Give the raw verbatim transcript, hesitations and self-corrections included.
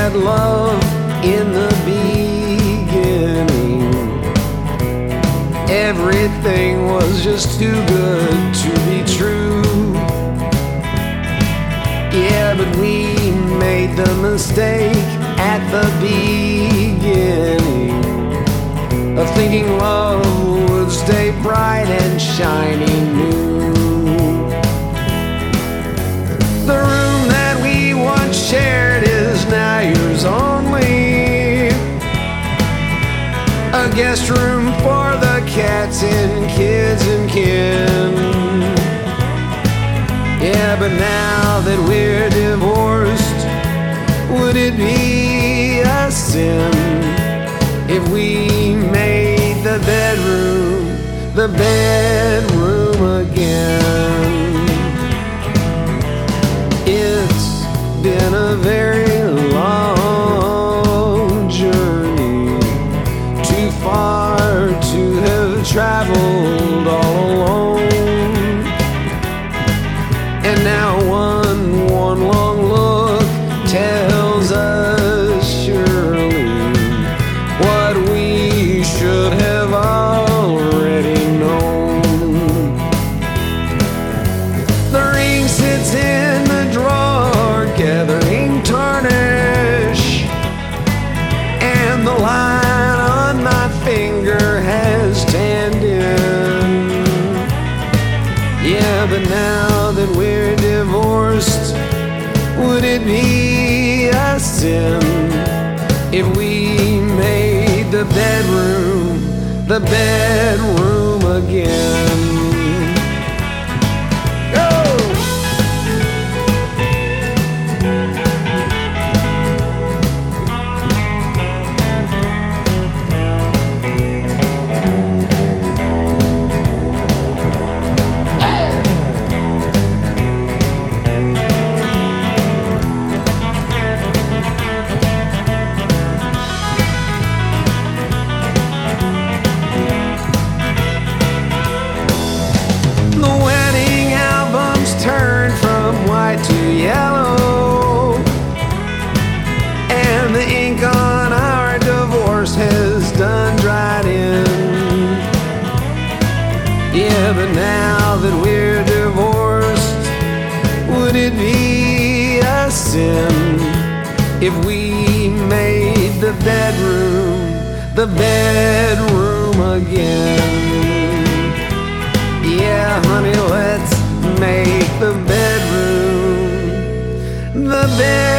had love in the beginning. Everything was just too good to be true. Yeah, but we made the mistake at the beginning of thinking love would stay bright and shiny new. The room that we once shared is now yours only, a guest room for the cats and kids and kin. Yeah, but now that we're divorced, would it be a sin if we made the bedroom the bedroom again? It's been a very long journey, too far to have traveled all alone. And now one, one long look tells us surely what we should have already known. The ring sits in the drawer gathering tarnish, and the line on my finger has tanned in. Yeah, but now that we're divorced, would it be a sin if we made the bedroom the bedroom again? Go! To yellow, and the ink on our divorce has done dried in. Yeah, but now that we're divorced, would it be a sin if we made the bedroom the bedroom again? Yeah, honey, let's make the bedroom the bed.